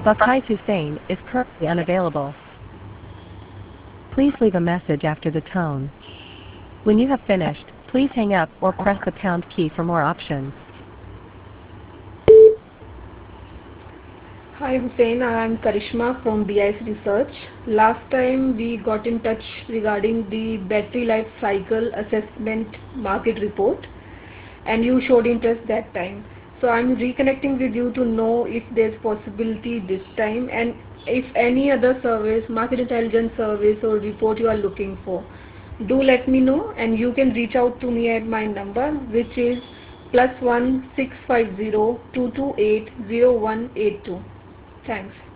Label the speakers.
Speaker 1: Bakais Hussein is currently unavailable. Please leave a message after the tone. When you have finished, please hang up or press the pound key for more options.
Speaker 2: Hi Hussein, I am Karishma from BIS Research. Last time we got in touch regarding the battery life cycle assessment market report and you showed interest that time. So I'm reconnecting with you to know if there's possibility this time and if any other service, market intelligence service or report you are looking for. Do let me know and you can reach out to me at my number which is +1 650 228 0182. Thanks.